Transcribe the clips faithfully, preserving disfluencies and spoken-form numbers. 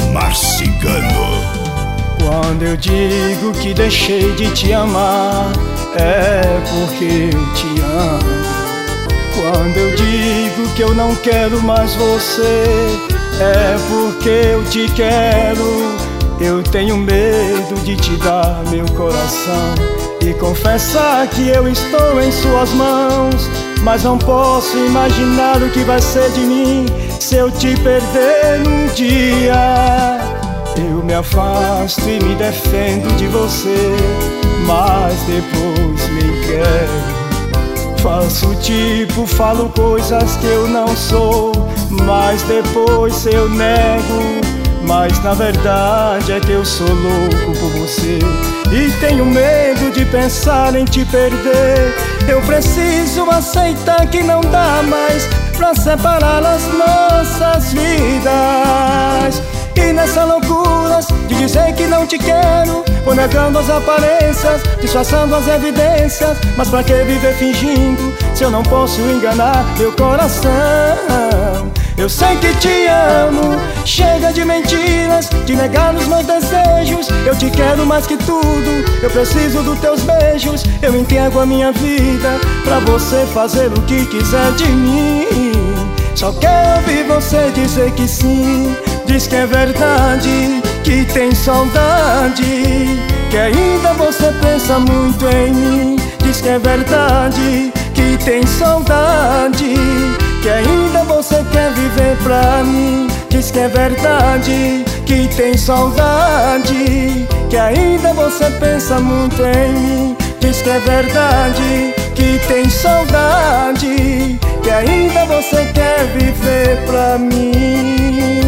Marcigano. Quando eu digo que deixei de te amar, é porque eu te amo. Quando eu digo que eu não quero mais você, é porque eu te quero. Eu tenho medo de te dar meu coração e confessar que eu estou em suas mãos, mas não posso imaginar o que vai ser de mim se eu te perder um dia. Eu me afasto e me defendo de você, mas depois me quero. Faço tipo, falo coisas que eu não sou, mas depois eu nego. Mas na verdade é que eu sou louco por você e tenho medo de pensar em te perder. Eu preciso aceitar que não dá mais pra separar as nossas vidas. E nessa loucura de dizer que não te quero, vou negando as aparências, disfarçando as evidências. Mas pra que viver fingindo se eu não posso enganar meu coração? Eu sei que te amo, chega de mentiras, de negar os meus desejos. Eu te quero mais que tudo, eu preciso dos teus beijos. Eu entrego a minha vida pra você fazer o que quiser de mim. Só quero ouvir você dizer que sim. Diz que é verdade, que tem saudade, que ainda você pensa muito em mim. Diz que é verdade, que tem saudade, que ainda você quer viver pra mim. Diz que é verdade, que tem saudade, que ainda você pensa muito em mim. Diz que é verdade, que tem saudade, que ainda você quer viver pra mim.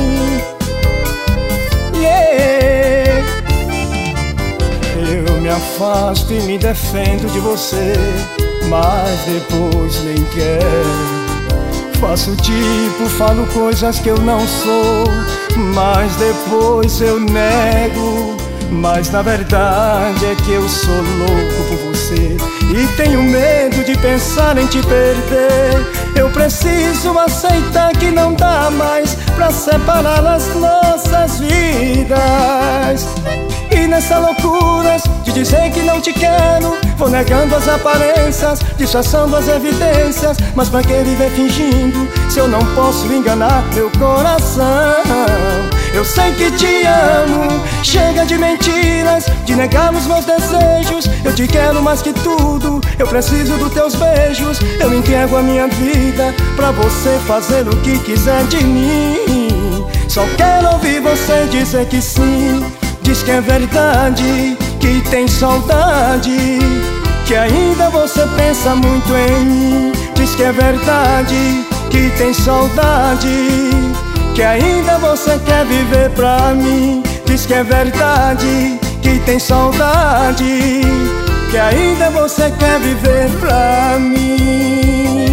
Yeah. Eu me afasto e me defendo de você, mas depois nem quero. Faço tipo, falo coisas que eu não sou, mas depois eu nego. Mas na verdade é que eu sou louco por você e tenho medo de pensar em te perder. Eu preciso aceitar que não dá mais pra separar as nossas vidas. E nessa loucura de dizer que não te quero, vou negando as aparências, disfarçando as evidências. Mas pra que viver fingindo se eu não posso enganar meu coração? Eu sei que te amo, chega de mentiras, de negar os meus desejos. Eu te quero mais que tudo, eu preciso dos teus beijos. Eu entrego a minha vida pra você fazer o que quiser de mim. Só quero ouvir você dizer que sim. Diz que é verdade, que tem saudade, que ainda você pensa muito em mim. Diz que é verdade, que tem saudade, que ainda você quer viver pra mim. Diz que é verdade, que tem saudade, que ainda você quer viver pra mim.